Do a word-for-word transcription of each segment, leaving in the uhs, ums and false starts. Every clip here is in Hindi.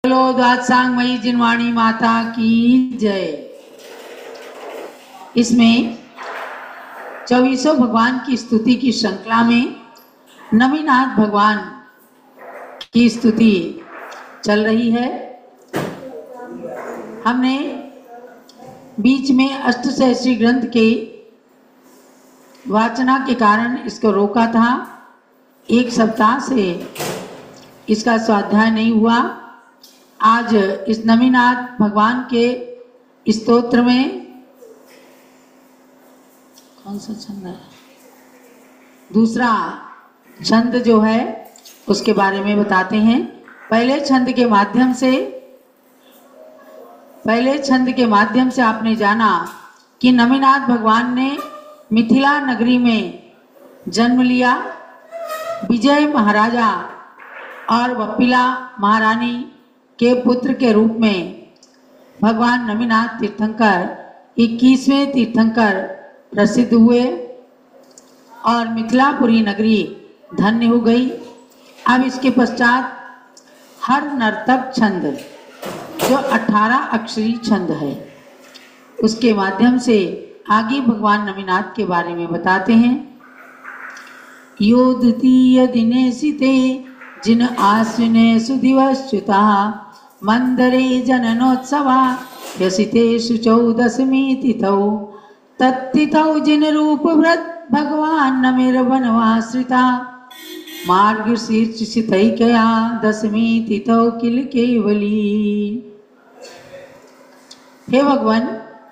बोलो द्वादशांगमयी जिनवाणी माता की जय। इसमें चौबीसों भगवान की स्तुति की श्रृंखला में नमीनाथ भगवान की स्तुति चल रही है। हमने बीच में अष्टसहस्री ग्रंथ के वाचना के कारण इसको रोका था। एक सप्ताह से इसका स्वाध्याय नहीं हुआ। आज इस नमीनाथ भगवान के स्तोत्र में कौन सा छंद है, दूसरा छंद जो है उसके बारे में बताते हैं। पहले छंद के माध्यम से पहले छंद के माध्यम से आपने जाना कि नमीनाथ भगवान ने मिथिला नगरी में जन्म लिया। विजय महाराजा और वप्पिला महारानी के पुत्र के रूप में भगवान नमीनाथ तीर्थंकर इक्कीसवें तीर्थंकर प्रसिद्ध हुए और मिथिलापुरी नगरी धन्य हो गई। अब इसके पश्चात हर नर्तक छंद जो अठारह अक्षरी छंद है उसके माध्यम से आगे भगवान नमीनाथ के बारे में बताते हैं। यो द्वितीय दिने सिते जिन आश्विने सुदिवश्च्युता मंदरे जननोत्सवा यसिते शुचौदशमी तिथौ तत्तिथौ जिन रूप व्रत भगवान नमेर वनवाश्रिता मार्गशीर्षितैकया दशमी तिथौ किल केवली। हे भगवान,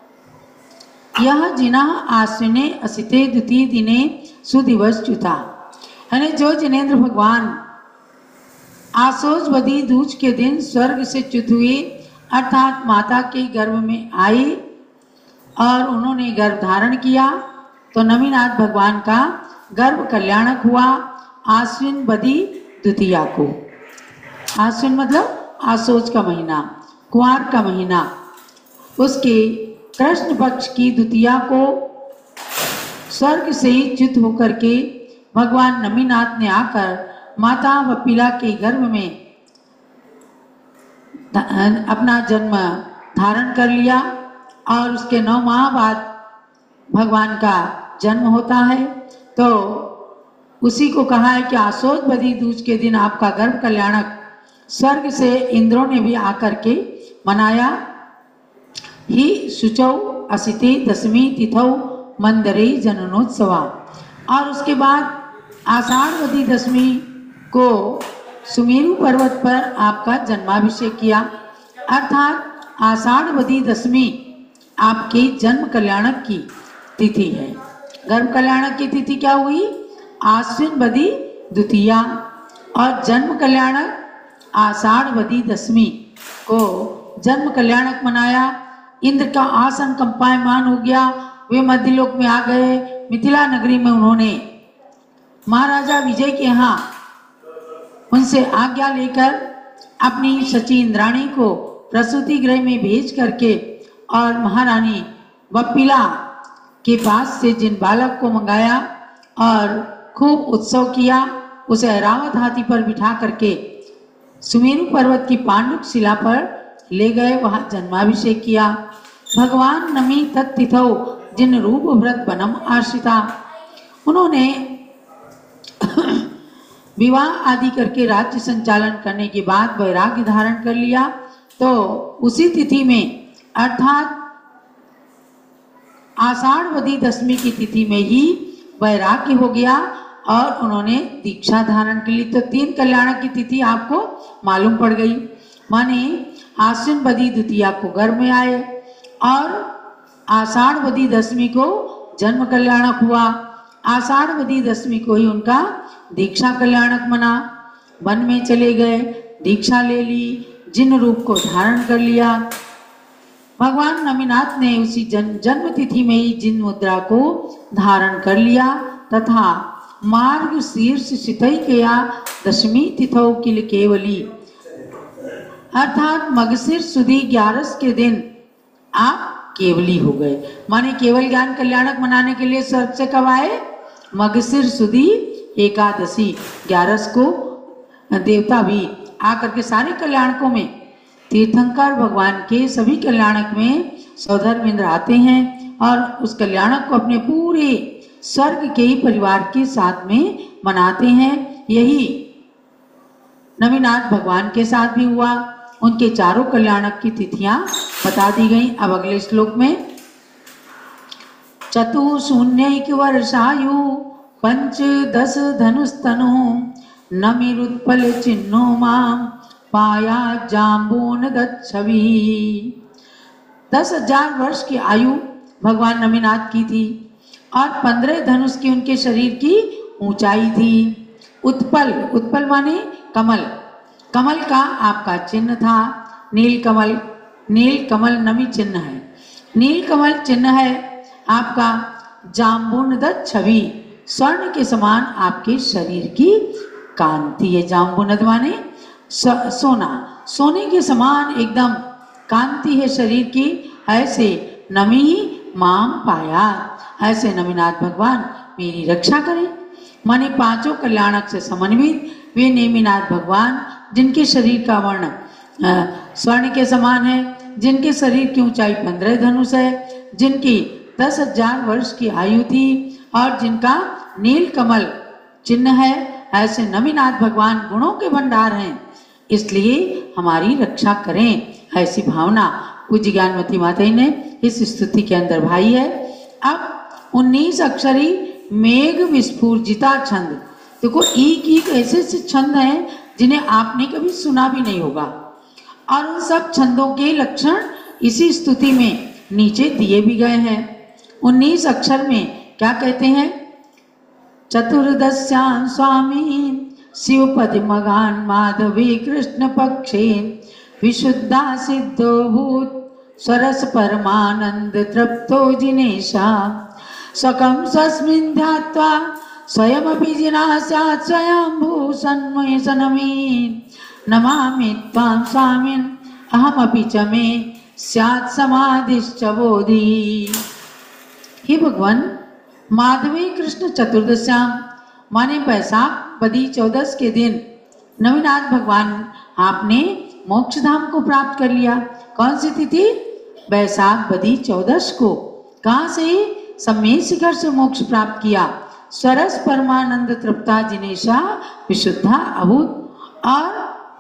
यह जिना आश्विने असिते द्वितीय दिने सुदिवश्च्युता, यानी जो जिनेन्द्र भगवान आसोजवदी दूज के दिन स्वर्ग से च्युत हुए अर्थात माता के गर्भ में आई और उन्होंने गर्भ धारण किया, तो नमीनाथ भगवान का गर्भ कल्याणक हुआ आश्विन बदी द्वितीया को। आश्विन मतलब आसोज का महीना, कुंवार का महीना, उसके कृष्ण पक्ष की द्वितीया को स्वर्ग से ही च्युत होकर के भगवान नमीनाथ ने आकर माता वप्पिला के गर्भ में अपना जन्म धारण कर लिया और उसके नौ माह बाद भगवान का जन्म होता है। तो उसी को कहा है कि आसोज बदी दूज के दिन आपका गर्भ कल्याणक स्वर्ग से इंद्रों ने भी आकर के मनाया। ही शुचौ असिते दशमी तिथौ मंदरे जननोत्सवा, और उसके बाद आषाढ़वदी दशमी को सुमेरु पर्वत पर आपका जन्माभिषेक किया, अर्थात आषाढ़वदी दशमी आपके जन्म कल्याणक की तिथि है। गर्भ कल्याणक की तिथि क्या हुई? आश्विन बदी द्वितीया, और जन्म कल्याणक आषाढ़वदी दशमी को जन्म कल्याणक मनाया। इंद्र का आसन कंपायमान हो गया, वे मध्यलोक में आ गए। मिथिला नगरी में उन्होंने महाराजा विजय के यहाँ उनसे आज्ञा लेकर अपनी सची इंद्राणी को प्रसूति गृह में भेज करके और महारानी वप्पिला के पास से जिन बालक को मंगाया और खूब उत्सव किया, उसे ऐरावत हाथी पर बिठा करके सुमेरु पर्वत की पांडुक शिला पर ले गए, वहां जन्माभिषेक किया। भगवान नमी तत्तिथौ जिन रूप व्रत बनम आश्रिता, उन्होंने विवाह आदि करके राज्य संचालन करने के बाद वैराग्य धारण कर लिया। तो उसी तिथि में अर्थात आषाढ़वदी दशमी की तिथि में ही वैराग्य हो गया और उन्होंने दीक्षा धारण कर ली। तो तीन कल्याणक की तिथि आपको मालूम पड़ गई, माने आश्विन बदी द्वितीया को गर्भ में आए और आषाढ़वदी दशमी को जन्म कल्याणक हुआ। आषाढ़वदी दशमी को ही उनका दीक्षा कल्याणक मना। वन में चले गए, दीक्षा ले ली, जिन रूप को धारण कर लिया। भगवान नमीनाथ ने उसी जन्म जन्म तिथि में ही जिन मुद्रा को धारण कर लिया तथा मार्ग शीर्ष शितैकया दशमी तिथौ किल केवली, अर्थात मगशिर सुदी ग्यारस के दिन आप केवली हो गए। माने केवल ज्ञान कल्याणक मनाने के लिए स्वर्ग से कब आए? मगशिर सुदी एकादशी ग्यारस को देवता भी आकर के सारे कल्याणकों में तीर्थंकर भगवान के सभी कल्याणक में सौधर्मेंद्र आते हैं और उस कल्याणक को अपने पूरे स्वर्ग के परिवार के साथ में मनाते हैं। यही नवीनाथ भगवान के साथ भी हुआ। उनके चारों कल्याणक की तिथियां बता दी गई। अब अगले श्लोक में चतुशून्यैक वर्षायु पंच दस धनुस्तनु नमिरुत्पल चिन्नो माम पाया जाम्बून दच्छवी। दस हजार वर्ष की आयु भगवान नवीनाथ की थी और पंद्रह धनुष की उनके शरीर की ऊंचाई थी। उत्पल, उत्पल माने कमल, कमल का आपका चिन्ह था नील कमल। नील कमल नमी चिन्ह है, नील कमल चिन्ह है आपका। जाम्बूनद छवि, स्वर्ण के समान आपके शरीर की कांति है। जाम्बूनद माने सोना, सोने के समान एकदम कांति है शरीर की। ऐसे नमी माम पाया, ऐसे नवीनाथ भगवान मेरी रक्षा करें। माने पांचों कल्याणक से समन्वित वे नेमिनाथ भगवान जिनके शरीर का वर्ण स्वर्ण के समान है, जिनके शरीर की ऊंचाई पंद्रह धनुष है, जिनकी दस हजार वर्ष की आयु थी और जिनका नील कमल चिन्ह है, ऐसे नवीनाथ भगवान गुणों के भंडार हैं, इसलिए हमारी रक्षा करें। ऐसी भावना पूज्य ज्ञानमती माता ने इस स्तुति के अंदर भाई है। अब उन्नीस अक्षरी मेघ विस्फूर्जिता छंद। देखो एक एक ऐसे ऐसे छंद हैं जिन्हें आपने कभी सुना भी नहीं होगा और उन सब छंदों के लक्षण इसी स्तुति में नीचे दिए भी गए हैं। उन्नीस अक्षर में क्या कहते हैं? चतुर्दश्यां स्वामी शिवपद मगान माधवी कृष्ण पक्षे विशुद्धा सिद्धो भूत सरस परमानंद तृप्तो जिनेशा सकम सस्मिन् ध्यात्वा स्वयमपि जिनास्यात् स्वयंभू सन्मय सनमीन् नमामि त्वां स्वामिन् अहमपि च मे स्यात् समाधिश्च बोधि। हे भगवान, माधवी कृष्ण चतुर्दश्याम माने बैसाख बदी चौदस के दिन नवीनाथ भगवान आपने मोक्ष धाम को प्राप्त कर लिया। कौन सी तिथि? बैसाख बदी चौदस को। कहाँ से? सम्मेद शिखर से मोक्ष प्राप्त किया। स्वरस परमानंद तृप्ता जिनेशा विशुद्धा अभूत, और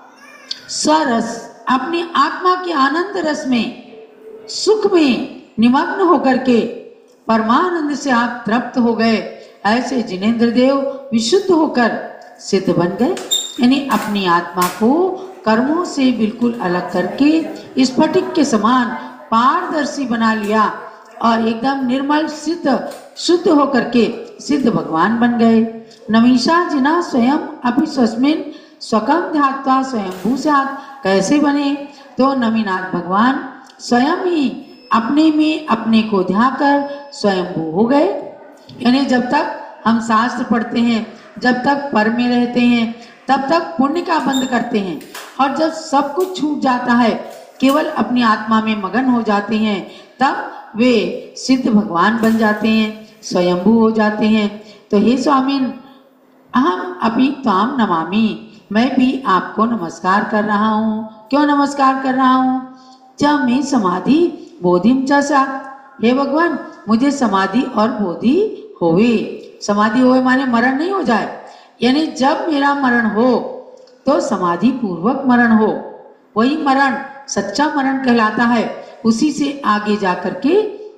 स्वरस अपनी आत्मा के आनंद रस में सुख में निमग्न होकर के परमानंद से आप तृप्त हो गए। ऐसे जिनेंद्र देव विशुद्ध होकर सिद्ध बन गए, यानी अपनी आत्मा को कर्मों से बिल्कुल अलग करके स्फटिक के समान पारदर्शी बना लिया और एकदम निर्मल सिद्ध शुद्ध होकर के सिद्ध भगवान बन गए। नमीशा जिना स्वयं अपि स्वस्मिन् स्वकम ध्यात्वा स्वयंभू स्यात्। कैसे बने? तो नवीनाथ भगवान स्वयं ही अपने में अपने को ध्याकर स्वयंभू हो गए। यानी जब तक हम शास्त्र पढ़ते हैं, जब तक पर में रहते हैं, तब तक पुण्य का बंद करते हैं, और जब सब कुछ छूट जाता है, केवल अपनी आत्मा में मगन हो जाते हैं, तब वे सिद्ध भगवान बन जाते हैं, स्वयंभू हो जाते हैं। तो हे स्वामिन अहम अपि त्वाम नमामि, मैं भी आपको नमस्कार कर रहा हूँ। क्यों नमस्कार कर रहा हूँ? च मैं समाधि बोधिम च स्यात्। हे भगवान, मुझे समाधि और बोधि होवे। समाधि होवे माने मरण नहीं हो जाए, यानी जब मेरा मरण हो तो समाधि पूर्वक मरण हो, वही मरण सच्चा मरण कहलाता है। उसी से आगे जाकर के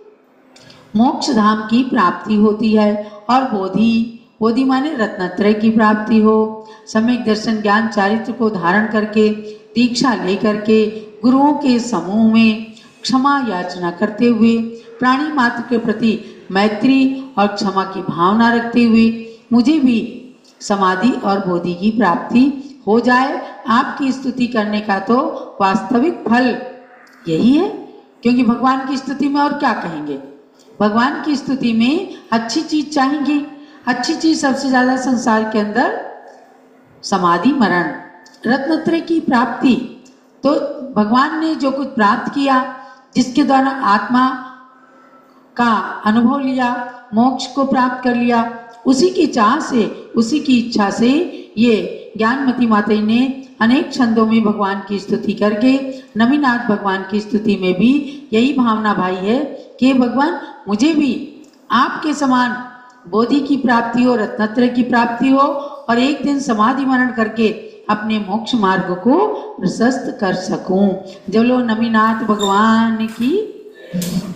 मोक्ष धाम की प्राप्ति होती है। और बोधि, बोधि माने रत्नत्रय की प्राप्ति हो। सम्यक दर्शन ज्ञान चारित्र को धारण करके दीक्षा लेकर के गुरुओं के समूह में क्षमा याचना करते हुए प्राणी मात्र के प्रति मैत्री और क्षमा की भावना रखते हुए मुझे भी समाधि और बोधि की प्राप्ति हो जाए। आपकी स्तुति करने का तो वास्तविक फल यही है, क्योंकि भगवान की स्तुति में और क्या कहेंगे? भगवान की स्तुति में अच्छी चीज चाहेंगे। अच्छी चीज सबसे ज्यादा संसार के अंदर समाधि, मरण, रत्नत्रय की प्राप्ति। तो भगवान ने जो कुछ प्राप्त किया, जिसके द्वारा आत्मा का अनुभव लिया, मोक्ष को प्राप्त कर लिया, उसी की चाह से, उसी की इच्छा से ये ज्ञानमती माता ने अनेक छंदों में भगवान की स्तुति करके नमीनाथ भगवान की स्तुति में भी यही भावना भाई है कि भगवान मुझे भी आपके समान बोधि की प्राप्ति हो, रत्नत्रय की प्राप्ति हो और एक दिन समाधि मरण करके अपने मोक्ष मार्ग को प्रशस्त कर सकूं। जो लो नमीनाथ भगवान की